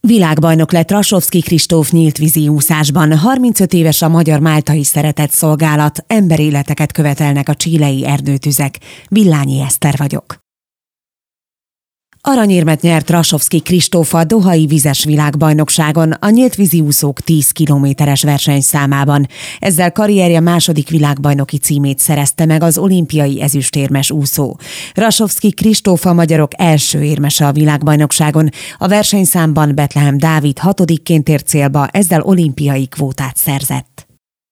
Világbajnok lett Rasovszky Kristóf nyíltvízi úszásban. 35 éves a Magyar Máltai Szeretetszolgálat. Emberéleteket követelnek a chilei erdőtüzek. Villányi Eszter vagyok. Aranyérmet nyert Rasovszky Kristóf a dohai vizes világbajnokságon a nyíltvízi úszók 10 kilométeres versenyszámában. Ezzel karrierje második világbajnoki címét szerezte meg az olimpiai ezüstérmes úszó. Rasovszky Kristóf a magyarok első érmese a világbajnokságon. A versenyszámban Betlehem Dávid 6-ként ért célba, ezzel olimpiai kvótát szerzett.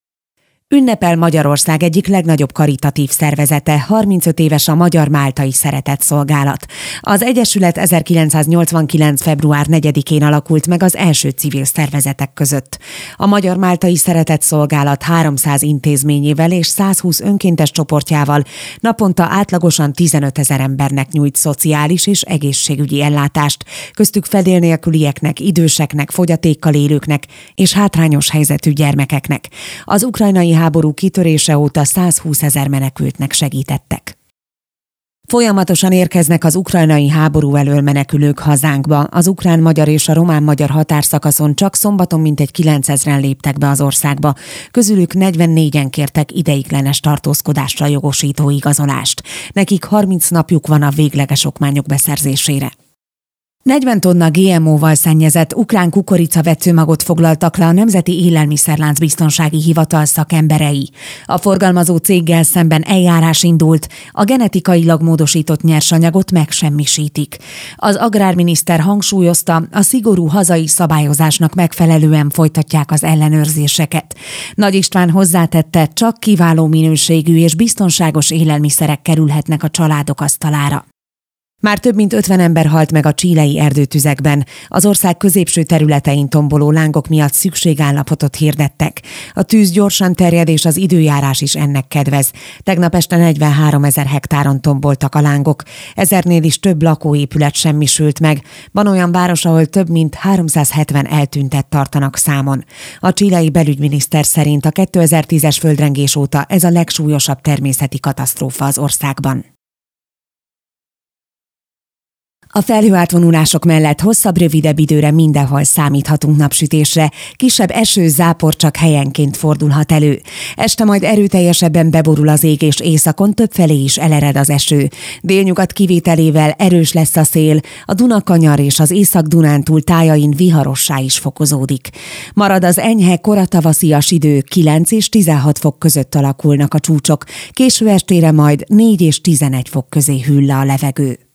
Ünnepel Magyarország egyik legnagyobb karitatív szervezete, 35 éves a Magyar Máltai Szeretetszolgálat. Az egyesület 1989. február 4-én alakult meg az első civil szervezetek között. A Magyar Máltai Szeretetszolgálat 300 intézményével és 120 önkéntes csoportjával naponta átlagosan 15 000 embernek nyújt szociális és egészségügyi ellátást, köztük fedél nélkülieknek, időseknek, fogyatékkal élőknek és hátrányos helyzetű gyermekeknek. Az ukrajnai háború kitörése óta 120 000 menekültnek segítettek. Folyamatosan érkeznek az ukrajnai háború elől menekülők hazánkba. Az ukrán-magyar és a román-magyar határszakaszon csak szombaton mintegy 9000-en léptek be az országba. Közülük 44-en kértek ideiglenes tartózkodásra jogosító igazolást. Nekik 30 napjuk van a végleges okmányok beszerzésére. 40 tonna GMO-val szennyezett ukrán kukoricavetőmagot foglaltak le a Nemzeti Élelmiszerlánc Biztonsági Hivatal szakemberei. A forgalmazó céggel szemben eljárás indult, a genetikailag módosított nyersanyagot megsemmisítik. Az agrárminiszter hangsúlyozta, a szigorú hazai szabályozásnak megfelelően folytatják az ellenőrzéseket. Nagy István hozzátette, csak kiváló minőségű és biztonságos élelmiszerek kerülhetnek a családok asztalára. Már több mint 50 ember halt meg a chilei erdőtüzekben. Az ország középső területein tomboló lángok miatt szükségállapotot hirdettek. A tűz gyorsan terjed, és az időjárás is ennek kedvez. Tegnap este 43 000 hektáron tomboltak a lángok. 1000-nél is több lakóépület semmisült meg. Van olyan város, ahol több mint 370 eltüntet tartanak számon. A chilei belügyminiszter szerint a 2010-es földrengés óta ez a legsúlyosabb természeti katasztrófa az országban. A felhőátvonulások mellett hosszabb, rövidebb időre mindenhol számíthatunk napsütésre, kisebb eső, zápor csak helyenként fordulhat elő. Este majd erőteljesebben beborul az ég, és északon többfelé is elered az eső. Délnyugat kivételével erős lesz a szél, a Dunakanyar és az Észak-Dunántúl tájain viharossá is fokozódik. Marad az enyhe, koratavaszias idő, 9 és 16 fok között alakulnak a csúcsok, késő estére majd 4 és 11 fok közé hűl le a levegő.